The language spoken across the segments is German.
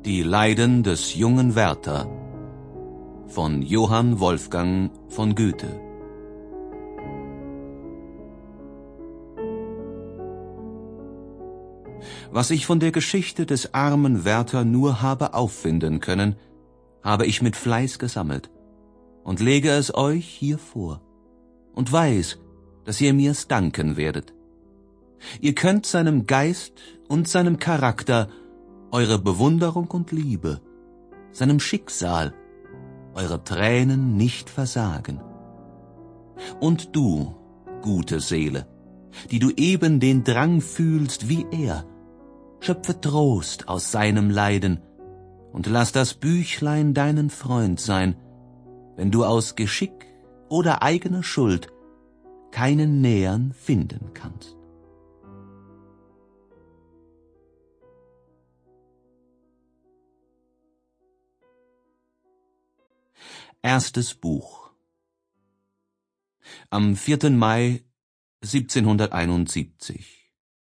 Die Leiden des jungen Werther von Johann Wolfgang von Goethe. Was ich von der Geschichte des armen Werther nur habe auffinden können, habe ich mit Fleiß gesammelt und lege es euch hier vor und weiß, dass ihr mir's danken werdet. Ihr könnt seinem Geist und seinem Charakter eure Bewunderung und Liebe, seinem Schicksal eure Tränen nicht versagen. Und du, gute Seele, die du eben den Drang fühlst wie er, schöpfe Trost aus seinem Leiden und lass das Büchlein deinen Freund sein, wenn du aus Geschick oder eigener Schuld keinen Nähern finden kannst. Erstes Buch. Am 4. Mai 1771.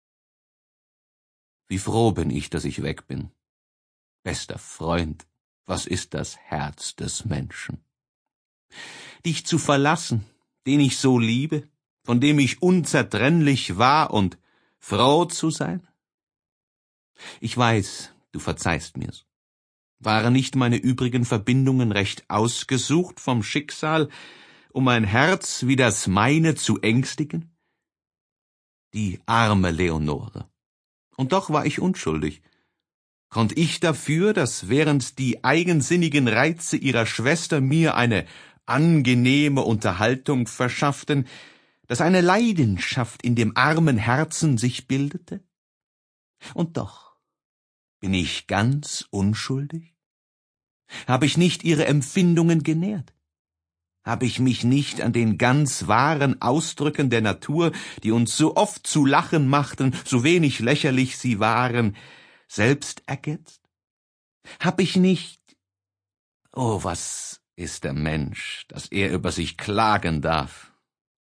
Wie froh bin ich, dass ich weg bin. Bester Freund, was ist das Herz des Menschen? Dich zu verlassen, den ich so liebe, von dem ich unzertrennlich war, und froh zu sein? Ich weiß, du verzeihst mir's. Waren nicht meine übrigen Verbindungen recht ausgesucht vom Schicksal, um ein Herz wie das meine zu ängstigen? Die arme Leonore. Und doch war ich unschuldig. Konnt ich dafür, dass während die eigensinnigen Reize ihrer Schwester mir eine angenehme Unterhaltung verschafften, dass eine Leidenschaft in dem armen Herzen sich bildete? Und doch bin ich ganz unschuldig? Habe ich nicht ihre Empfindungen genährt? Habe ich mich nicht an den ganz wahren Ausdrücken der Natur, die uns so oft zu lachen machten, so wenig lächerlich sie waren, selbst ergetzt? Hab ich nicht... Oh, was ist der Mensch, dass er über sich klagen darf?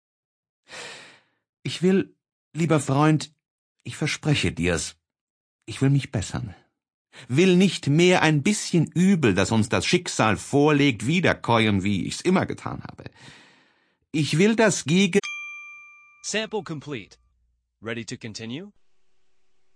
Ich will, lieber Freund, ich verspreche dir's, ich will mich bessern. Will nicht mehr ein bisschen Übel, das uns das Schicksal vorlegt, wiederkäuen, wie ich's immer getan habe. Ich will das Sample complete. Ready to continue?